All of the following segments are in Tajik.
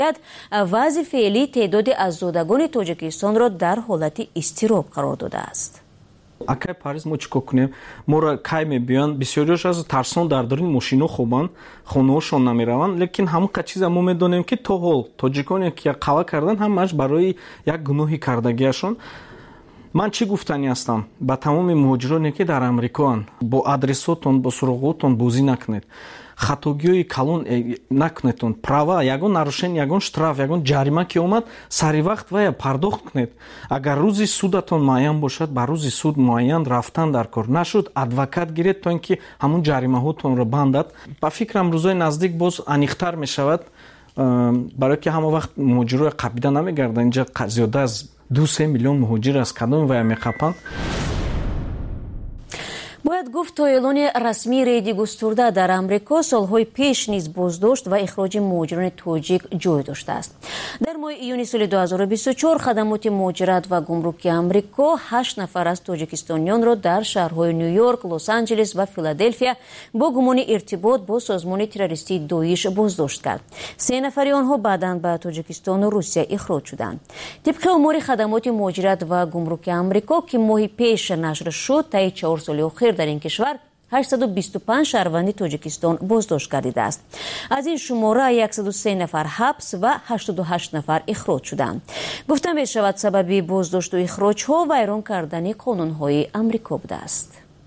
وضع فعلی تعداد азодагони тоҷикистонро дар ҳолати изтироб қарор додааст. акай париз мо чико кунем мора кай мебиёнд бисёриёш аз тарсон дар даруни мошино хобанд хонаҳошон намераванд лекин ҳамақа чиза мо медонем ки то ҳол тоҷиконе ки қава кардан ҳамааш барои як гуноҳи кардагиашон. ман чӣ гуфтанӣ ҳастам ба тамоми муҳоҷироне ки дар амрикоанд бо адресотон бо суроғотон бозӣ накунед, хатогиҳои калон накунедон, права ягон нарушени ягон штраф ягон ҷарима ки омад сари вақт вая пардохт кунед. агар рӯзи судатон муайян бошад ба рӯзи суд муайян рафтан дар кор нашуд адвокат гиред то ин ки ҳамун ҷаримаҳотонро бандад. ба фикрам рӯзои наздик боз аниқтар мешавад барое ки ҳама вақт муҳоҷирои қабида намегарданд. инҷа зиёда аз 2-3 миллион муҳоҷир аз кадоми вая меқапанд. бояд гуфт то эълони расмии рейди густурда дар амрико солҳои пеш низ боздошт ва ихроҷи муҳоҷирони тоҷик ҷой доштааст. дар моҳи июни соли 2024 хадамоти муҳоҷират ва гумруки амрико 8 нафар аз тоҷикистонёнро дар шаҳрҳои ню-йорк, лос-анҷелес ва филаделфия бо гумони иртибот бо созмони террористии доиш боздошт кард. 3 нафари онҳо баъдан ба Тоҷикистону Русия ихроҷ шуданд. тибқи омори хадамоти муҳоҷират ва гумруки амрико ки моҳи пеш нашр шуд, таи 4 соли охир дар ин кишвар 825 шаҳрванди Тоҷикистон боздошт гардидааст. аз ин шумора 103 нафар ҳабс ва 88 нафар ихроҷ шуданд. гуфта мешавад сабаби боздошту ихроҷҳо вайрон кардани қонунҳои амрико будааст.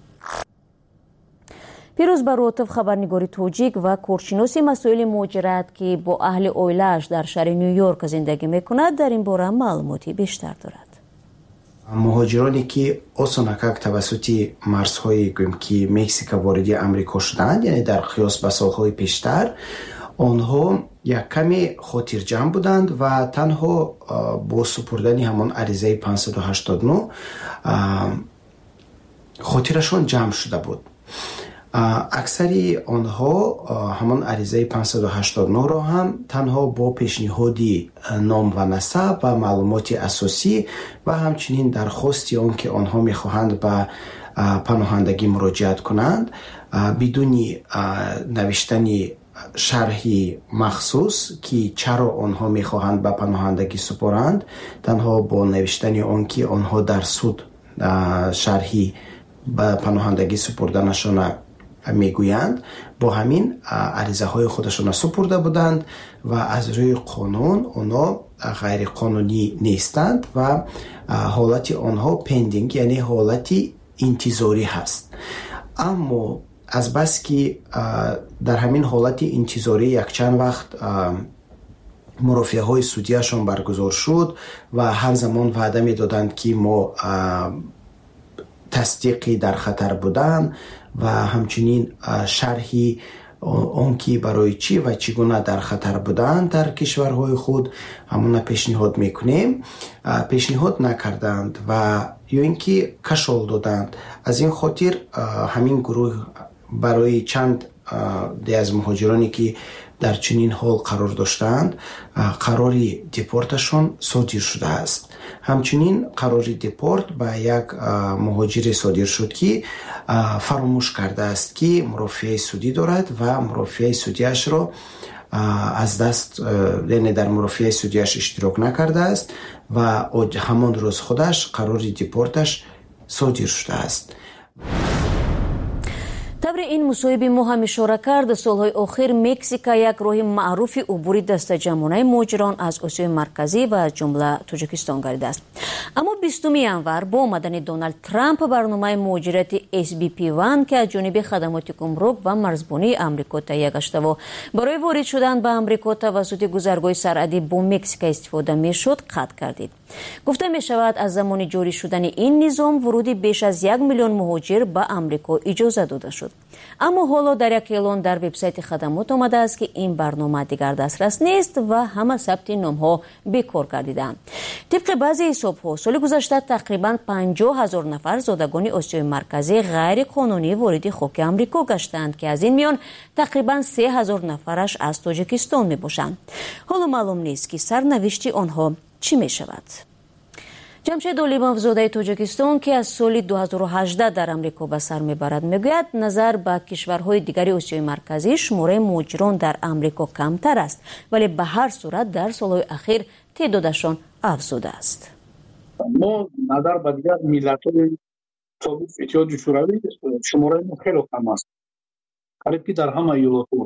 пирӯз баротов, хабарнигори тоҷик ва коршиноси масоили муҳоҷират ки бо аҳли оилааш дар шаҳри ню-йорк зиндагӣ мекунад, дар ин бора маълумоти бештар дорад. муҳоҷироне ки осонакак тавассути марзҳои ки Мексика вориди амрико шуданд, яъне дар қиёс ба солҳои пештар, онҳо як каме хотирҷамъ буданд ва танҳо бо супурдани ҳамон аризаи 589 хотирашон ҷамъ шуда буд. аксари онҳо ҳамон аризаи 589-ро ҳам танҳо бо пешниҳоди ном ва насаб ва маълумоти асосӣ ва ҳамчунин дархости он ки онҳо мехоҳанд ба паноҳандагӣ муроҷиат кунанд бидуни навиштани шарҳи махсус ки чаро онҳо мехоҳанд ба паноҳандагӣ супоранд, танҳо бо навиштани он ки онҳо дар суд шарҳи ба паноҳандагӣ супурданашона мегӯянд, бо ҳамин аризаҳои худашона супурда буданд ва аз рӯи қонун онҳо ғайриқонунӣ нестанд ва ҳолати онҳо пендинг, яъне ҳолати интизорӣ ҳаст. аммо азбас ки дар ҳамин ҳолати интизорӣ якчанд вақт мурофиаҳои судияшон баргузор шуд ва ҳар замон ваъда медоданд ки мо тасдиқи дар хатар будан ва ҳамчунин шарҳи он ки барои чӣ ва чӣ гуна дар хатар буданд дар кишварҳои худ ҳамона пешниҳод мекунем, пешниҳод накарданд ва ё ин ки кашол доданд. аз ин хотир ҳамин гурӯҳ барои чанд аз муҳоҷироне ки дар чунин ҳол қарор доштаанд қарори депорташон содир шудааст. ҳамчунин қарори депорт ба як муҳоҷире содир шуд ки фаромӯш кардааст ки мурофиаи судӣ дорад ва мурофиаи судиашро аз даст, яъне дар мурофиаи судиаш иштирок накардааст ва ҳамон рӯз худаш қарори депорташ содир шудааст. табри ин мусоҳиби мо ҳам ишора кард, солҳои охир Мексика як роҳи маъруфи убури дастаҷамъонаи муҳоҷирон аз Осиёи марказӣ ва аз ҷумла Тоҷикистон гардидааст. аммо 20 январ бо омадани Доналд Трамп барномаи муҳоҷирати SBP1 ки аз ҷониби хадамоти гумрук ва марзбонии амрико таҳия гаштаву барои ворид шудан ба амрико тавассути гузаргоҳи сарҳадӣ бо Мексика истифода мешуд, қатъ гардид. гуфта мешавад аз замони ҷорӣ шудани ин низом вуруди беш аз 1 миллион муҳоҷир ба амрико иҷоза дода шуд. аммо ҳоло дар як эълон дар вебсайти хадамот омадааст ки ин барнома дигар дастрас нест ва ҳама сабти номҳо бекор гардиданд. тибқи баъзе ҳисобҳо соли гузашта тақрибан 50,000 нафар зодагони Осиёи марказӣ ғайриқонунӣ вориди хоки амрико гаштанд ки аз ин миён тақрибан 3,000 нафараш аз Тоҷикистон мебошанд. ҳоло маълум нест ки сарнавишти онҳо чӣ мешавад. ҷамшед олимовзодаи тоҷикистон ки аз соли 2018 дар амрико ба сар мебарад мегӯяд назар ба кишварҳои дигари осиёи марказӣ шумораи муҳоҷирон дар амрико камтар аст, вале ба ҳар сурат дар солҳои ахир теъдодашон афзудааст. мо назар ба дигар миллатҳои собиқ иттиҳоди шӯравӣ шумораи мо хеле кам аст, қариб ки дар ҳама иёлотҳо.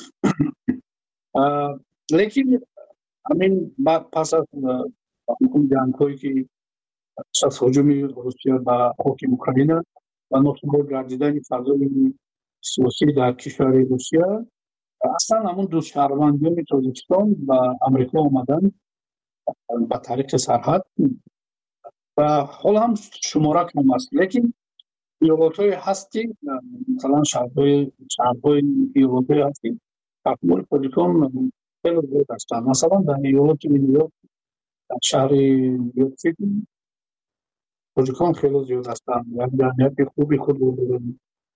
лекин ҳамин пас аз ҷангҳое ки аз ҳуҷуми Русия ба хоки Украина ва носубот гардидани фазои сиёсӣ дар кишвари Русия, аслан ҳамун ду шаҳрвандони Тоҷикистон ба Амрико омаданд ба тариқи сарҳад ва ҳол ҳам шумора кам аст. Лекин иёлотҳое ҳаст ки масалан шаҳрҳои иёлотҳое ҳаст ки таҳвили Тоҷикон хеле зиёд ҳастанд. Масалан дар иёлоти Ню-Йорк, дар шаҳри Нью-Йорк-Сити тоҷикон хеле зиёд ҳастанд. Як ҷамъияти хуби худ дорем.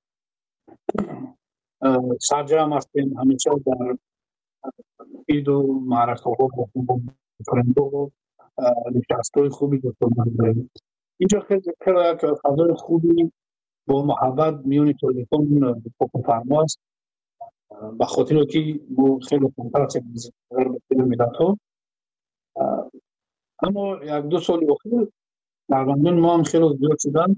Сарҷам ҳастем ҳамеша дар иду маъракаҳо бо френдҳо нишастҳои хуби дошта дорем. Инҷо хеле як фазои хуби бо муҳаббат миёни тоҷикон фокуфармо аст, ба хотире ки мо хеле камтар ҳастем аз дигар миллатҳо. аммо як-ду соли охир шаҳрвандони мо ҳам хеле зиёд шуданд.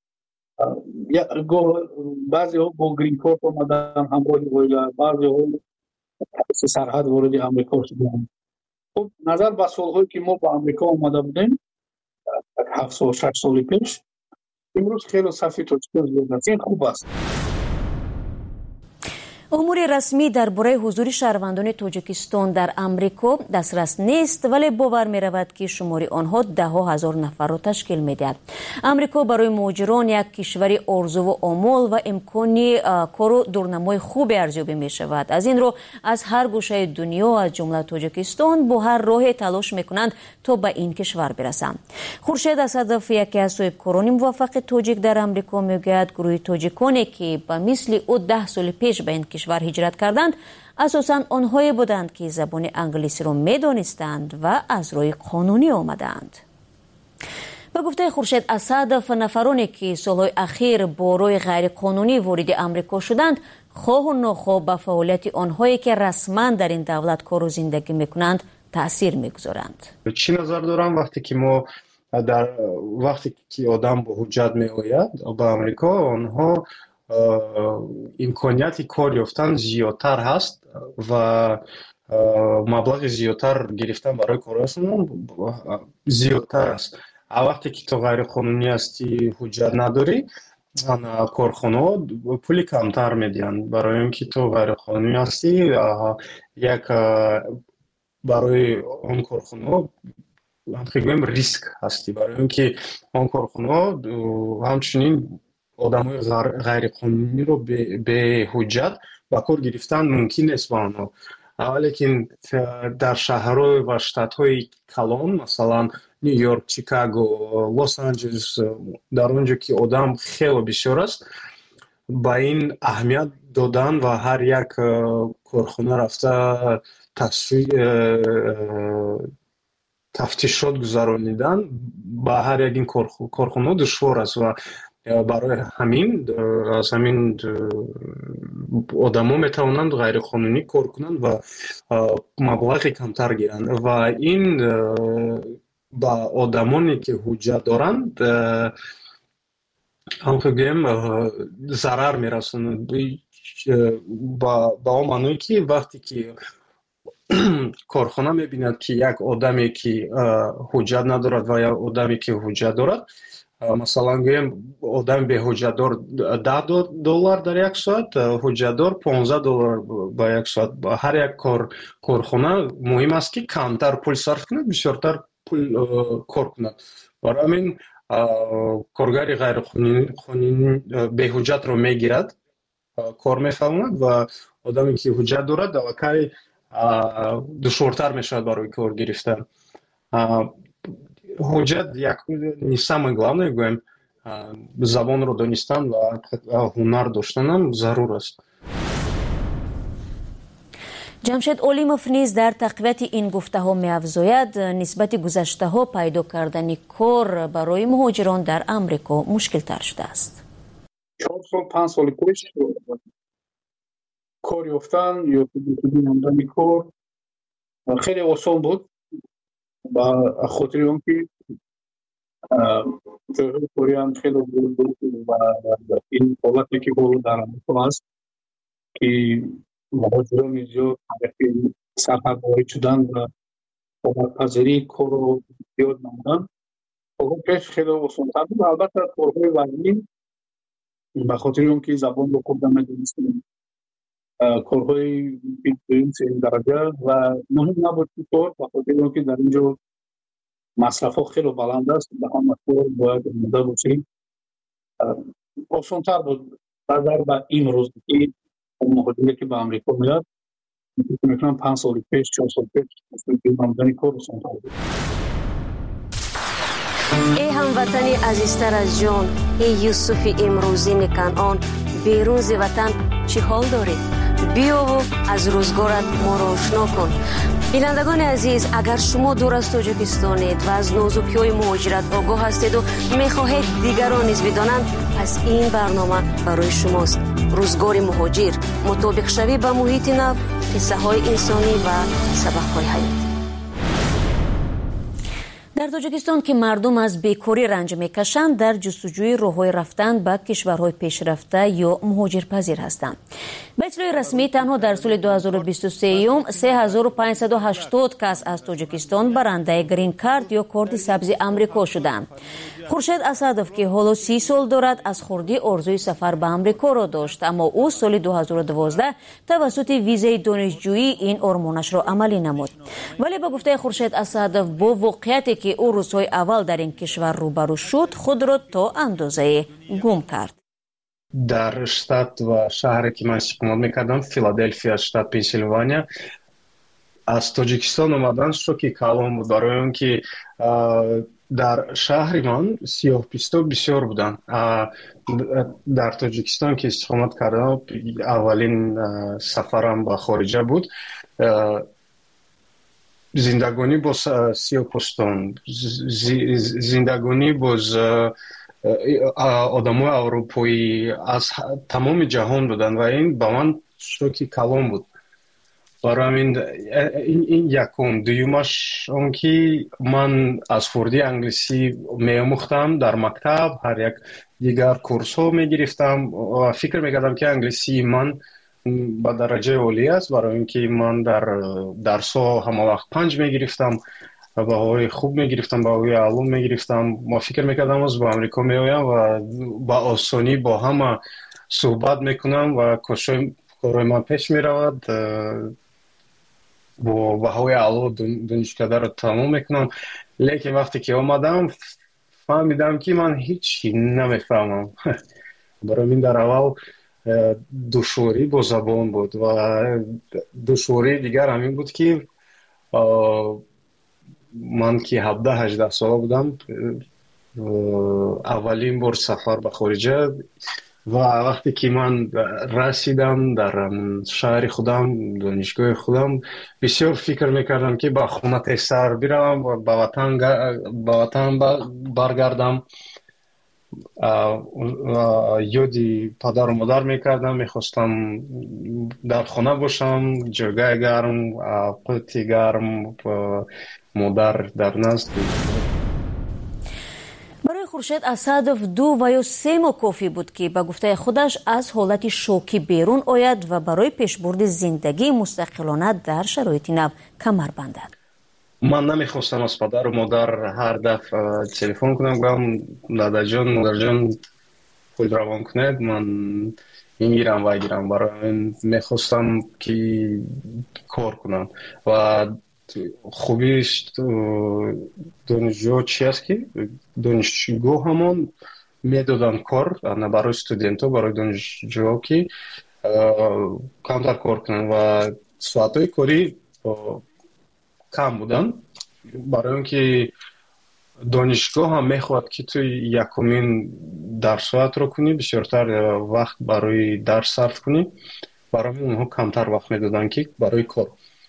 баъзеҳо бо грин корт омаданд ҳамроҳи оила, баъзеҳо тариқи сарҳад вориди амрико шуданд. хуб назар ба солҳое ки мо ба амрико омада будем 7 сол 6 соли пеш, имрӯз хеле сафи тоҷикон зиёд аст. ин хуб аст. умури расмӣ дар бораи ҳузури шаҳрвандони тоҷикистон дар амрико дастрас нест, вале бовар меравад ки шумори онҳо даҳҳо ҳазор нафарро ташкил медиҳад. амрико барои муҳоҷирон як кишвари орзуву омол ва имкони кору дурнамои хубе арзёбӣ мешавад. аз ин ро аз ҳар гӯшаи дунё аз ҷумла тоҷикистон бо ҳар роҳе талош мекунанд то ба ин кишвар бирасанд. хуршед асадов, яке аз соҳибкорони муваффақи тоҷик дар амрико, мегӯяд гурӯҳи тоҷиконе ки ба мисли ӯ 10 соли пеш ба ин кишвар ҳиҷрат карданд, асосан онҳое буданд ки забони англисиро медонистанд ва аз роҳи қонунӣ омаданд. ба гуфтаи хуршед асадов, нафароне ки солҳои ахир бо роҳи ғайриқонунӣ вориди амрико шуданд, хоҳу нохоҳ ба фаъолияти онҳое ки расман дар ин давлат кору зиндагӣ мекунанд таъсир мегузоранд. чӣ назар дорам вақте ки одам бо ҳуҷҷат меояд ба амрико, онҳо имконияти кор ёфтан зиёдтар ҳаст ва маблағи зиёдтар гирифтан барои корашон зиёдтар аст. вақте ки то ғайриқонунӣ ҳастӣ, ҳуҷҷат надорӣ, корхонаҳо пули камтар медиҳанд, барои он ки то ғайриқонунӣ ҳастӣ, як барои он корхонаҳо гӯем риск ҳастӣ, барои он ки он корхонаҳо ҳамчунин одамои ғайриқонуниро беҳуҷҷат ба кор гирифтан мумкин нест ба онҳо. лекин дар шаҳрҳои ва штатҳои калон, масалан Нью-Йорк, Чикаго, Лос-Анҷелес, дар он ҷо ки одам хеле бисёр аст, ба ин аҳамият додан ва ҳар як корхона рафта тафтишот гузаронидан ба ҳар як ин корхонаҳо душвор аст ва барои ҳамин аз ҳамин одамо метавонанд ғайриқонунӣ кор кунанд ва маблағи камтар гиранд ва ин ба одамоне ки ҳуҷҷат доранд ҳамчун гӯем зарар мерасонад, ба он маъное ки вақте ки корхона мебинад ки як одаме ки ҳуҷҷат надорад ва як одаме ки ҳуҷҷат дорад, масалан гӯем одами беҳуҷҷатдор $10 дар як соат, ҳуҷҷатдор $15 ба як соат. ҳар як корхона муҳим аст ки камтар пул сарф кунад, бисёртар пул кор кунад. барои ҳамин коргари ғайриқонунӣ беҳуҷҷатро мегирад, кор мефаҳмад ва одаме ки ҳуҷҷат дорад аллакай душвортар мешавад барои кор гирифтан. ҳуҷҷат не самое главное, гӯем забонро донистан ва ҳунар доштанам зарур аст. جمشید اولیموف نیز در تقویت این گفته‌ها می‌افزاید نسبت گذشته‌ها پیدا کردن کار برای مهاجران در آمریکا مشکل‌تر شده است. 4 سال 5 سال پیش کار یافتن یا نمودن کار خیلی آسان بود و خاطر اونکه جای کاری هم خیلی بود و این حالتی که بود در آمریکا هست که مهاجران زیاد طرف سرحد وارد شدن و پذیری کار رو زیاد نمودن. اون پیش خیلی آسان‌تر بود. البته کارهای وزنی به خاطر اونکه زبان رو خوب نمی‌دونستیم کارهای دوم سوم درجه و مهم نبود که کار به خاطر اونکه در اینجا مصرف‌ها خیلی بلند است به همه کار باید آماده باشیم. آسان‌تر بود نظر به امروز که مهاجری که به آمریکا میاد میتونم 5 سال پیش 4 سال پیش آمدن کار آسان‌تر بود. ای هموطنی عزیزتر از جان، ای یوسف امروزین کنعان، بیرون ز وطن چی حال داری؟ بیا و از روزگارت ما را آشنا کن. بینندگان عزیز، اگر شما دور از تاجیکستانید و از نازکی‌های مهاجرت آگاه هستید و می‌خواهید دیگران نیز بدانند، پس این برنامه برای شماست. روزگار مهاجر، مطابق شوی با محیط نو، قصه‌های انسانی و سبق‌های حیاتی. در تاجیکستان که مردم از بیکاری رنج میکشند، در جستجوی راه‌های رفتن به کشورهای پیشرفته یا مهاجرپذیر هستند. به اطلاع رسمی تنها در سال 2023 3580 کس از تاجیکستان برنده گرین کارت یا کارت سبز آمریکا شدند. خورشید اسدوف که حالا 30 سال دارد از خردی آرزوی سفر به آمریکا را داشت، اما او سال 2012 توسط ویزای دانشجویی این آرمانش را عملی نمود. ولی به گفته خورشید اسدوف با واقعیتی که او روزهای اول در این کشور روبرو شد، خود را تا اندازه گم کرد. در شتات و شهری که من اقامت میکردم، فیلادلفیا، شتات پنسیلوانیا، از تاجیکستان اومدن شوکی کلان بود، برای اونکه در شهر من سیاه‌پوستا بسیار بودن. در تاجیکستان که اقامت کردم، اولین سفرم به خارجه بود. زندگانی با سیاه‌پوستان، زندگانی با آدمای اروپایی از تمام جهان بودن و این با من شوکی کلان بود. برای این یکم. دویمش اون که من از خردی انگلیسی می‌آموختم در مکتب، هر یک دیگر کورس ها می‌گرفتم و فکر می‌کردم که انگلیسی من با درجه عالی است، برای اینکه من در درس‌ها همه وقت 5 می‌گرفتم، بهایی خوب می‌گرفتم، بهایی علوم می‌گرفتم. ما فکر می‌کردم از با آمریکا می‌آیم و با آسانی با همه صحبت می‌کنم و کارهای من پیش می‌رود، با بهایی علوم دانشکده را تمام میکنم. لیکن وقتی که آمدم فهمیدم که من هیچی نمیفهمم. برای من در اول دشواری با زبان بود و دشواری دیگر همین بود که من که 17-18 ساله بودم، اولین بار سفر به خارجه و وقتی که من رسیدم در شهر خودم، دانشگاه خودم، بسیار فکر میکردم که با خونه تیسر بیرم و به وطن برگردم. یادی پدر و مادر میکردم، میخواستم در خونه باشم، جایگاه گرم، قوتی گرم، مادر در نزد. برای خورشید اسدوف 2 و یا 3 ماه کافی بود که به گفته خودش از حالت شوکی بیرون آید و برای پیشبرد زندگی مستقلانه در شرایط نو کمر بندد. من نمیخواستم از پدر و مادر هر دفعه تلفن کنم بگم دادا جان، مادر جان خود روان کنید، من این گیرم و گیرم. برای میخواستم که کار کنم و خوبیش دانشجو چی است که دانشجو همون میدادن کار نه برای استودنت ها، برای دانشجو که کمتر کار کنن و ساعتهای کاری کم بودن، برای اینکه دانشگاه هم میخواد که تو یکمین درس ساعت رو کنی، بسیارتر وقت برای درس صرف کنی برای اونها کمتر وقت میدادن که برای کار.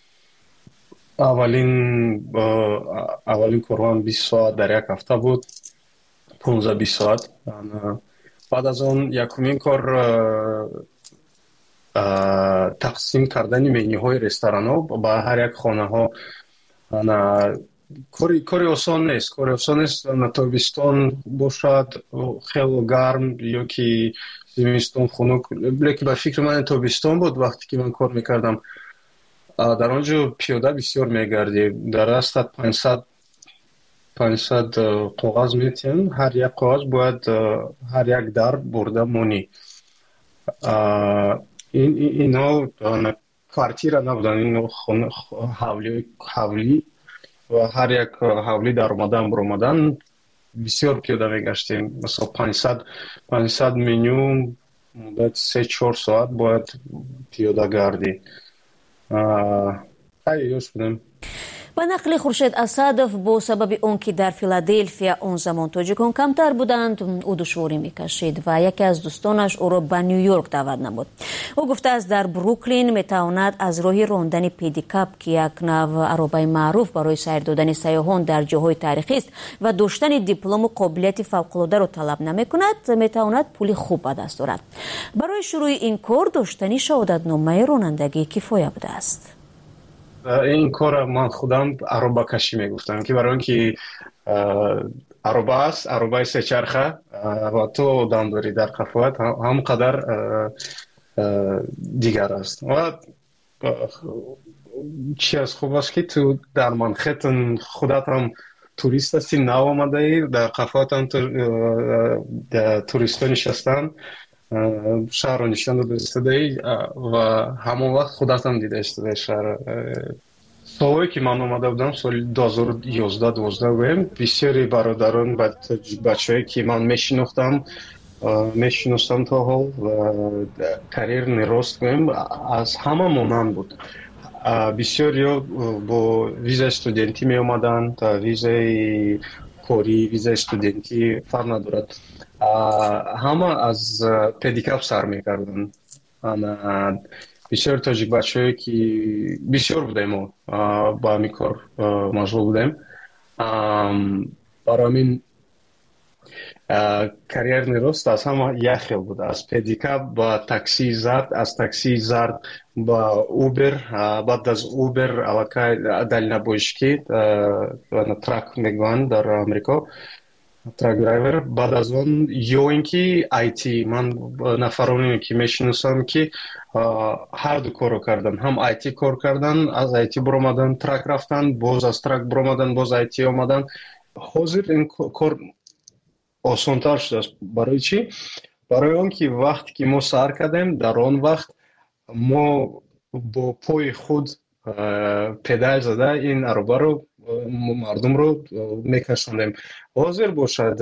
اولین کارم 20 ساعت در یک هفته بود، 15-20 ساعت. بعد از اون یکمین کار تقسیم کردن منیوهای رستوران ها با هر یک خانه ها. کاری آسان نیست. تابستان باشد خیلی گرم یا که زمستان خنک، لیکن به فکر من تابستان بود وقتی که من کار میکردم. در آنجا پیاده بسیار میگردی، در دستت 500 کاغذ میتین، هر یک کاغذ باید هر یک در برده مونی. اینا کارتیره نبودن، اینا حولی و هر یک حولی در اومدن بسیار پیاده میگشتیم. مثلا 500 منیو مدت 3-4 ساعت باید پیاده گردی. یوش بودم. با نقل خورشید اسدов با سبب اون که در فیلادلفیا اون زمان تاجیکان کمتر بودند او دشواری میکشید و یکی از دوستانش او را به نیویورک دعوت نمود. او گفته است در بروکلین میتواند از راه راندن پدیکاپ که یک نوع عربه معروف برای سیر دادن سیاحان در جاهای تاریخی است و داشتن دیپلم و قابلیت فوق‌العاده را طلب نمیکند، میتواند پول خوب به دست آورد. برای شروع این کار داشتن شهادتنامه رانندگی کفایه بوده است. این کار من خودم عربه کشی میگفتم که برای اینکه عربه است، عربه سه چرخه و تو دم داری در قفوت هم قدر دیگر است. و چی از خوب است که تو در منخیتن خودت هم توریست هستی، نو آمده ای، در قفوت هم توریست ها نشستن، شهر رو نشان داده ای و همون وقت خودت هم دیده اشتده شهر. سالهایی که من آمده بودم سال 2011-12 بودم، بسیاری برادران بچه هایی که من میشناختم تا حال و کریر نراست بودم از همه مانند بود. بسیاری با ویزای استودنتی می آمدن تا ویزای کاری، ویزای استودنتی فرق ندارد، همه از پدیکاپ سر می کردن. بسیار تاجیک بچه هایی که بسیار بودیم ما با همی کار مشغول بودیم. برای همین کریر نیروست از همه یک خیل بود، از پدیکاپ با تاکسی زرد، از تاکسی زرد با اوبر، بعد از اوبر علاقه دلینا بوشکی ترک میگوان در امریکا، ترک درایور. بعد از اون یا اینکه آیتی، من نفرانی که میشناسم که هر دو کارو کردن، هم آیتی کار کردن، از آیتی برآمدن ترک رفتن، باز از ترک برآمدن باز آیتی آمدن. حاضر این کار آسان‌تر شده است. برای چی؟ برای اون که وقتی که ما سر کردیم در آن وقت ما با پای خود پدال زده این عربه رو مردم رو میکشوندیم. حاضر باشد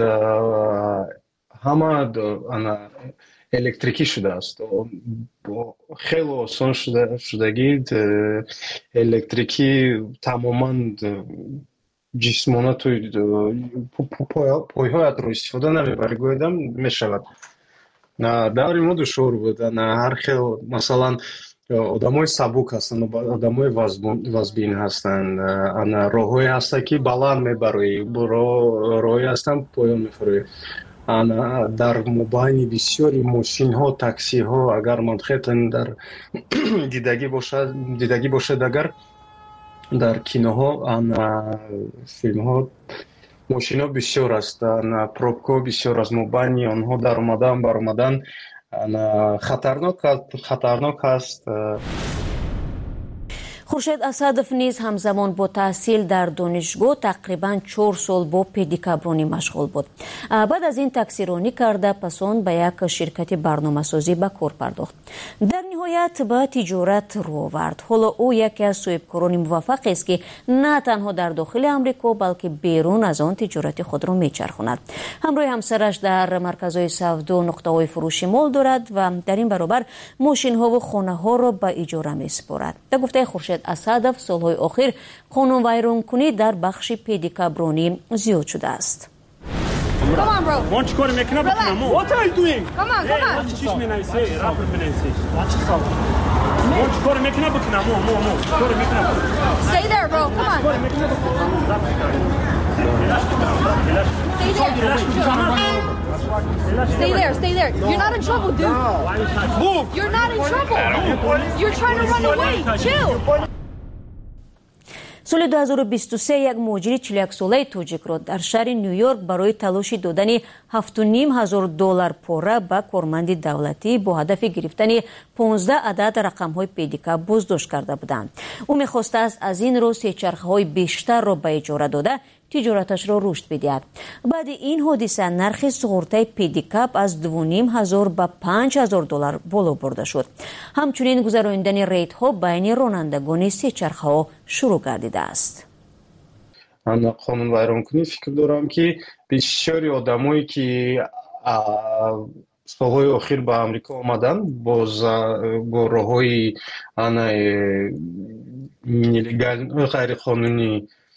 همه الکتریکی شده است، خیلی آسان شدگی الکتریکی تماما جسمانه توی پایهایت رو استفاده نمیبری گویدم میشود. داری ما دشور بود، هر خیلی مثلا آدمای سبک هستن، آدمای وزبین هستن، راههای هستن که بلند میبری، راههای هستن پایان میفروی. در مبانی بسیاری ماشین ها، تاکسی ها اگر منخیتن در دیدگی باشد، اگر در کینوها فیلم ها ماشین ها بسیار است، پروبکو بسیار از مبانی آنها در اومدن خطرناک است. خورشید اسدов نیز همزمان با تحصیل در دانشگاه تقریباً 4 سال با پدیکابرانی مشغول بود. بعد از این تاکسیرانی کرده پس آن به یک شرکت برنامه‌سازی به کار پرداخت. در نهایت به تجارت رو آورد. حالا او یکی از صاحبکاران موفق است که نه تنها در داخل آمریکا بلکه بیرون از آن تجارت خود را میچرخاند. همراه همسرش در مرکزهای سودا نقطه‌های فروشی مال دارد و در این برابر ماشین‌ها و خانه‌ها را به اجاره می‌سپارد. به گفته خورشید اسدов سالهای آخر قانون ویرانکنی در بخش پدیکابرانی زیاد شده است. What are you doing? Come on. Stay there, bro. Come on. Stay there. Stay there. You're not in trouble, dude. You're not in trouble. You're trying to run away. Chill. соли 2023 як муҳоҷири 41-солаи тоҷикро дар шаҳри Нью-Йорк барои талоши додани $7,500 пора ба корманди давлатӣ бо ҳадафи гирифтани 15 адад рақамҳои педика боздошт карда буданд. ӯ мехостааст аз ин роҳ сечархаҳои бештарро ба иҷора дода тиҷораташро рушд бидиҳад. баъди ин ҳодиса нархи суғуртаи педикап аз $2,500 ба $5,000 боло бурда шуд. ҳамчунин гузарондани рейдҳо байни ронандагони сечархаҳо шурӯъ гардидааст. ман қонунвайронкунӣ фикр дорам ки бисёри одамое ки солҳои охир ба амрико омаданд бо роҳҳои нелегал ғайриқонунӣ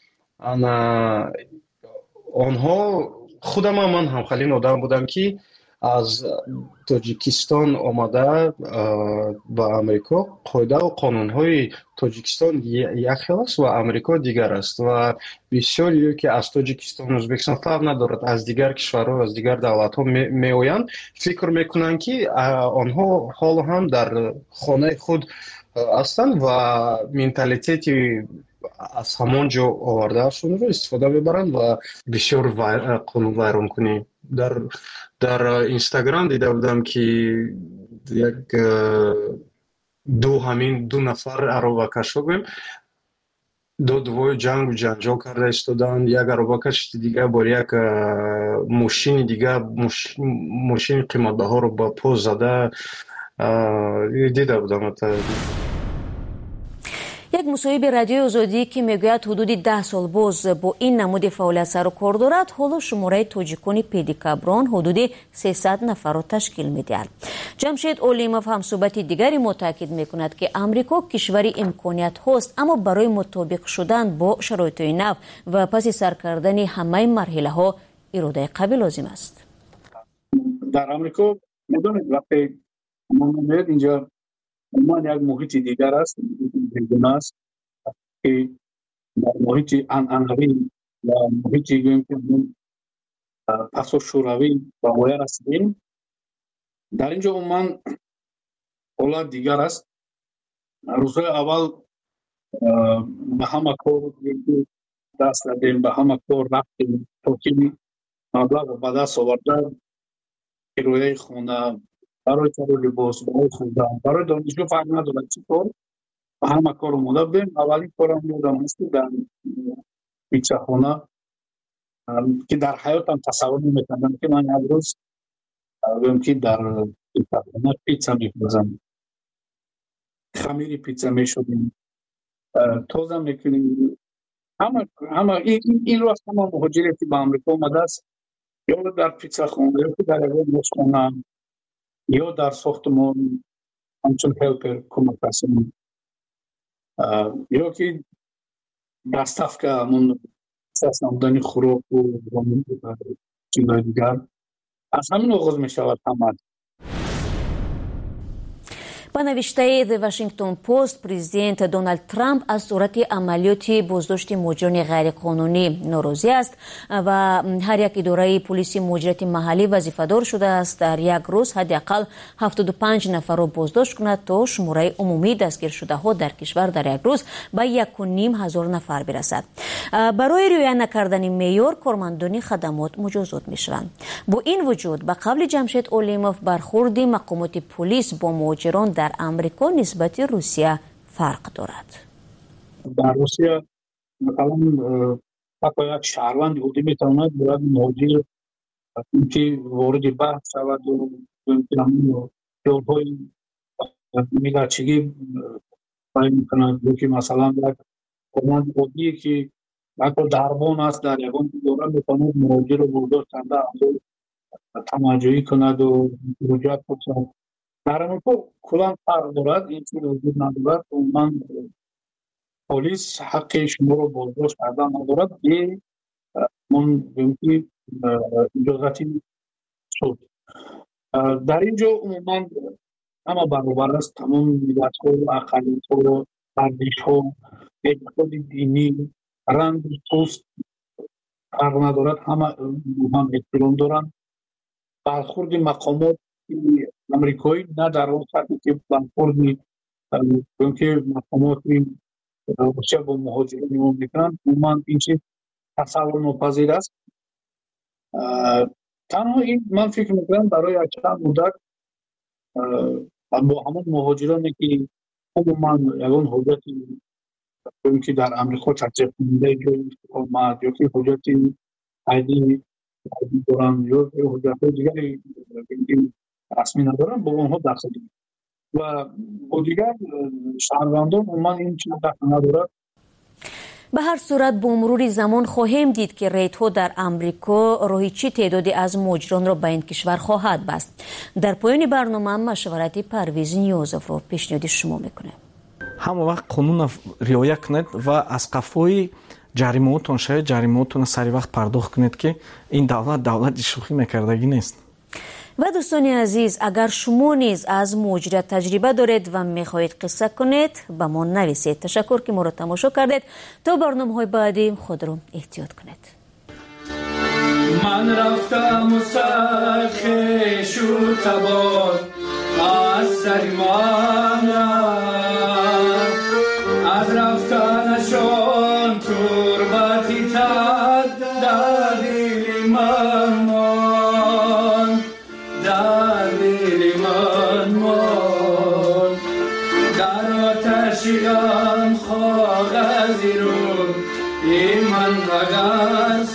онҳо худам ман ҳамхалин одам будам ки аз тоҷикистон омада ба амрико қоидаву қонунҳои тоҷикистон як хел аст ва амрико дигар аст ва бисёриё ки аз тоҷикистон ӯзбекистон фарқ надорад аз дигар кишварҳо аз дигар давлатҳо меоянд фикр мекунанд ки онҳо ҳоло ҳам дар хонаи худ ҳастанд ва менталитети аз ҳамон ҷо овардаашонро истифода мебаранд ва бисёр қонунвайронкунӣ дар инстаграм дида будам ки як ду нафар аробакашҳо гӯем додувои ҷангу ҷанҷол карда истоданд. Як аробакаш дигар бо як мошини дигар мошини қиматбаҳоро ба по зада дида будам. як мусоҳиби радиои озодӣ ки мегӯяд ҳудуди 10 сол боз бо ин намуди фаъолият сару кор дорад, ҳоло шумораи тоҷикони педикаброн ҳудуди 300 нафарро ташкил медиҳад. ҷамшед олимов ҳамсӯҳбати дигари мо таъкид мекунад ки амрико кишвари имкониятҳост, аммо барои мутобиқ шудан бо шароитҳои нав ва паси сар кардани ҳамаи марҳилаҳо иродаи қавӣ лозим аст. дар амрико медонед вақте мо меояд инҷа умуман як муҳити дигар аст, бегуна аст ки дар муҳити анъанавӣ ва муҳити гӯем ки пасошӯравӣ ба воя расидем. дар ин ҷо умуман ҳолат дигар аст. рӯзҳои аввал ба ҳама кор даст дадем, ба ҳама кор рафтем, то ки маблағро ба даст оварда кирояи хона, барои хариди либос, барои хӯрдан, барои донишҷӯ фарқ надорад чӣ кор, ба ҳама кор омода будем. аввалин корам ёдам аст ки дар питсахона ки дар ҳаётам тасаввур наметавонам ки ман як рӯз гӯем ки дар питсахона питса мехӯрзам, хамири питса мешудем, тоза мекунем. ҳама ин рост ҳама муҳоҷире ки ба амрико омадааст ё дар питсахона ё ки дар ягон ошхона ё дар сохтмон ҳамчун ҳелпер кӯмакрасӣ ё ки даставка ҳамун намудани хӯроку чизои дигар. аз ҳамин оғоз мешавад ҳама. ба навиштаи The Washington Post, президент Дональд Трамп аз сурати амалиёти боздошти муҳоҷирони ғайриқонунӣ норозӣ аст ва ҳар як идораи полиси муҳоҷирати маҳаллӣ вазифадор шудааст дар як рӯз ҳадди ақал 75 нафарро боздошт кунад то шумораи умумии дастгиршудаҳо дар кишвар дар як рӯз ба 1500 нафар бирасад. барои риоя накардани меъёр кормандони хадамот муҷозот мешаванд. бо ин вуҷуд ба қавли ҷамшед олимов бархурди мақомоти полис бо муҳоҷирон дар амрико нисбати русия фарқ дорад. дар русия масалан ҳатто як шаҳрванди ҳудӣ метавонад бо як муҳоҷир ки вориди баҳс шаваду ёлҳои миллатчигӣ байон мекунад ё ки масалан як корманди оддие ки ҳатто дарбон аст дар ягон идора метавонад муҳоҷирро боздошт карда тамаҷҷӯҳӣ кунаду муроҷиат кунад. дар амрико куллан фарқ дорад. ин чиз вуҷуд надорад. умуман полис ҳаққи шуморо боздошт кардан надорад бе иҷозати суд. дар ин ҷо умуман اما برابر است تمام ملت‌ها و اقلیت‌ها و ارزش‌ها، اعتقاد دینی، رنگ پوست فرق ندارد، همه هم احترام دارند. برخورد مقامات امریکایی نه در اون سطحی که برخورد که مقامات روسیه با مهاجرین نگاه میکنند، عموما این چیز تصور ناپذیر است. تنها این من فکر میکنم برای چند مدت با همون مهاجرانی که عموما یگان حجتی که در امریکا تطبیق کننده جای اقامت یا که حجتی عیدی دارن یا حجت دیگری رسمی ندارن با اونها دخل دارن و با دیگر شهروندان عموما این چیز دخل ندارد. به هر صورت با مرور زمان خواهیم دید که ریت‌ها در امریکا راهی چه تعدادی از مهاجران را به این کشور خواهد بست. در پایان برنامه مشورت پرویز نیازов را پیشنهاد شما میکنه. همه وقت قانون رعایت کنید و از قفای جریمه‌تون شاید جریمه‌تون سری وقت پرداخت کنید که این دولت شوخی میکردگی نیست. و دوستان عزیز، اگر شما نیز از مهاجرت تجربه دارید و میخواهید قصه کنید به ما نویسید. تشکر که ما را تماشا کردید. تا برنامه‌های بعدی خود را احتیاط کنید. من رفتم و سرخش و تبار از سر من رفت، از رفتنشان تربتی تد در دل من ماند، در دل من ماند. در آتش غم کاغذی رو این من وگر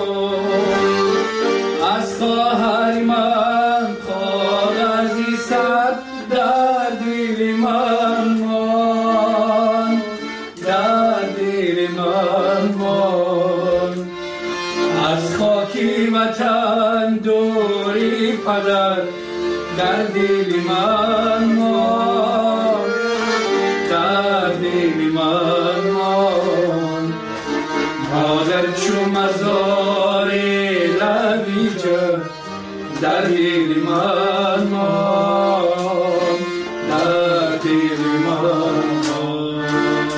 از خواهر من کاغذی سر در دل من ماند، در دل من ماند. از خاکی وطن دوری پدر در دل من ماند، در دل من ماند. مادر چو مزار لبی جد در دل من ماند، در دل من ماند،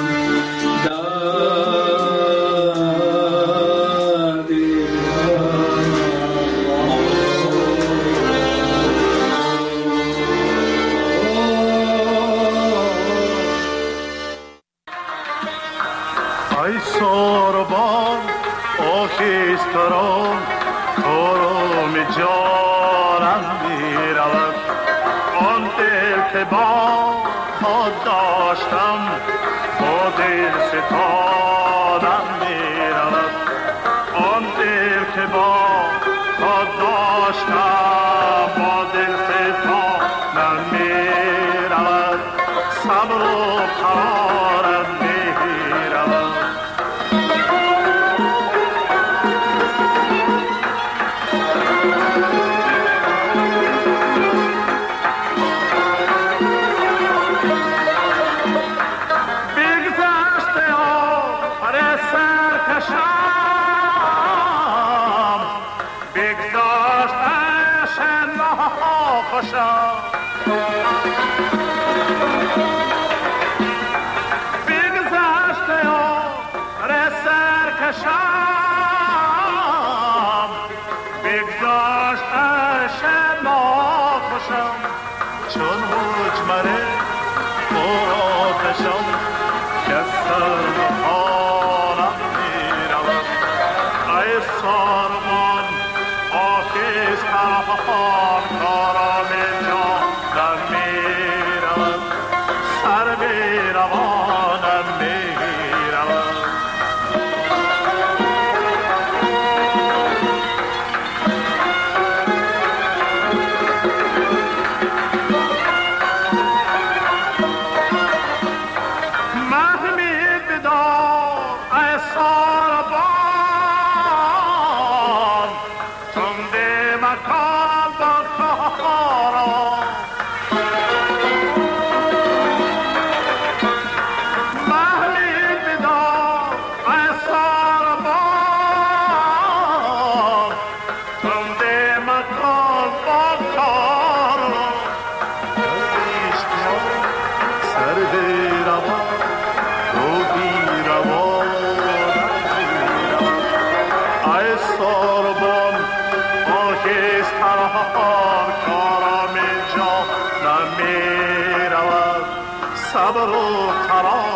در دل من ماند. ای ساربان آخیستران کارم جانم میرود، آن دل که با خود داشتم با دل ستانم میرود، آن دل که با خود داشتم با دل ستانم میرود، صبر و قرارم میرود. بگذشته عمر سرکشم، بگذشت عشق ناخوشم، چون مجمره آتشم که سر حالم میرود. ای سارمان آخیز طرفان کارم جانم میرود، سر بیروانم میرود. محمید بدار ای ساربان، تنده مکان با سربان خاکستر کارم اینجا نمی رود صبر و قرار